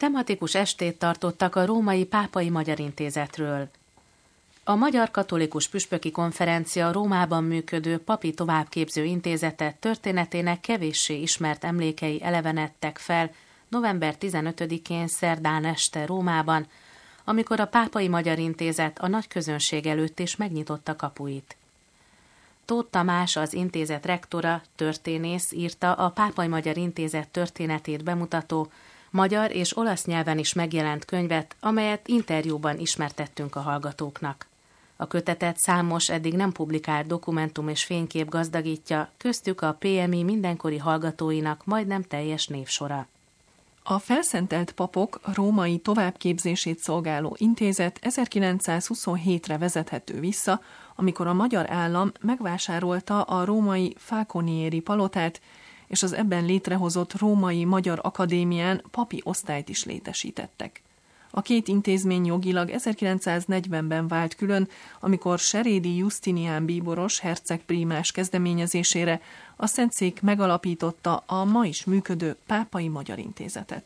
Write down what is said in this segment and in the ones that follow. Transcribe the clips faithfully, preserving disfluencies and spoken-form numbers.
tematikus estét tartottak a Római Pápai Magyar Intézetről. A Magyar Katolikus Püspöki Konferencia Rómában működő papi továbbképző intézete történetének kevéssé ismert emlékei elevenedtek fel november tizenötödikén szerdán este Rómában, amikor a Pápai Magyar Intézet a nagy közönség előtt is megnyitotta kapuit. Tóth Tamás, az intézet rektora, történész írta a Pápai Magyar Intézet történetét bemutató, magyar és olasz nyelven is megjelent könyvet, amelyet interjúban ismertettünk a hallgatóknak. A kötetet számos eddig nem publikált dokumentum és fénykép gazdagítja, köztük a pé em i mindenkori hallgatóinak majdnem teljes névsora. A Felszentelt Papok római továbbképzését szolgáló intézet ezerkilencszázhuszonhétre vezethető vissza, amikor a magyar állam megvásárolta a római Falconieri palotát, és az ebben létrehozott Római Magyar Akadémián papi osztályt is létesítettek. A két intézmény jogilag ezerkilencszáznegyvenben vált külön, amikor Serédi Justinián bíboros herceg prímás kezdeményezésére a Szentszék megalapította a ma is működő Pápai Magyar Intézetet.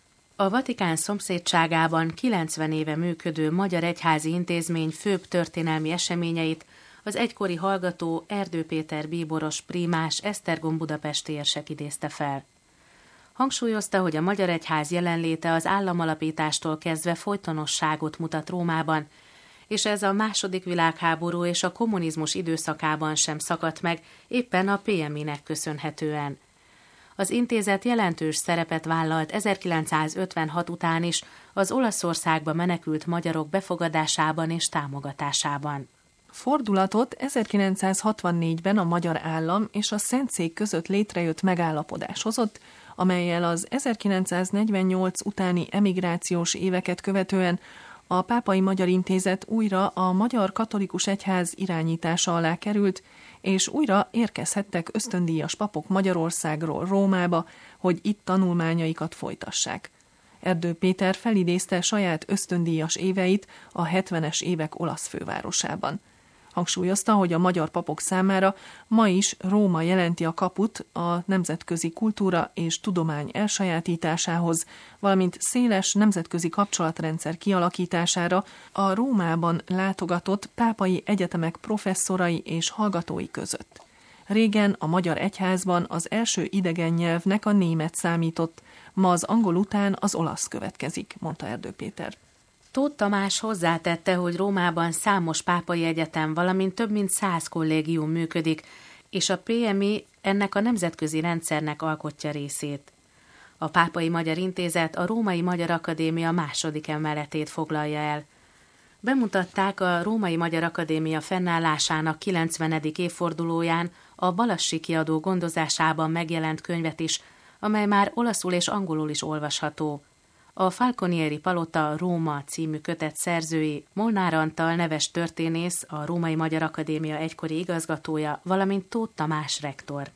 A Vatikán szomszédságában kilencven éve működő Magyar Egyházi Intézmény főbb történelmi eseményeit az egykori hallgató Erdő Péter bíboros prímás Esztergom budapesti érsek idézte fel. Hangsúlyozta, hogy a Magyar Egyház jelenléte az államalapítástól kezdve folytonosságot mutat Rómában, és ez a második világháború és a kommunizmus időszakában sem szakadt meg, éppen a pé em i-nek köszönhetően. Az intézet jelentős szerepet vállalt ezerkilencszázötvenhat után is az Olaszországba menekült magyarok befogadásában és támogatásában. Fordulatot ezerkilencszázhatvannégyben a magyar állam és a Szentszék között létrejött megállapodás hozott, amellyel az ezerkilencszáznegyvennyolc utáni emigrációs éveket követően a Pápai Magyar Intézet újra a Magyar Katolikus Egyház irányítása alá került, és újra érkezhettek ösztöndíjas papok Magyarországról Rómába, hogy itt tanulmányaikat folytassák. Erdő Péter felidézte saját ösztöndíjas éveit a hetvenes évek olasz fővárosában. Hangsúlyozta, hogy a magyar papok számára ma is Róma jelenti a kaput a nemzetközi kultúra és tudomány elsajátításához, valamint széles nemzetközi kapcsolatrendszer kialakítására a Rómában látogatott pápai egyetemek professzorai és hallgatói között. Régen a magyar egyházban az első idegen nyelvnek a német számított, ma az angol után az olasz következik, mondta Erdő Péter. Tóth Tamás hozzátette, hogy Rómában számos pápai egyetem, valamint több mint száz kollégium működik, és a pé em i ennek a nemzetközi rendszernek alkotja részét. A Pápai Magyar Intézet a Római Magyar Akadémia második emeletét foglalja el. Bemutatták a Római Magyar Akadémia fennállásának kilencvenedik évfordulóján a Balassi Kiadó gondozásában megjelent könyvet is, amely már olaszul és angolul is olvasható. A Falconieri Palota Róma című kötet szerzői Molnár Antal neves történész, a Római Magyar Akadémia egykori igazgatója, valamint Tóth Tamás rektor.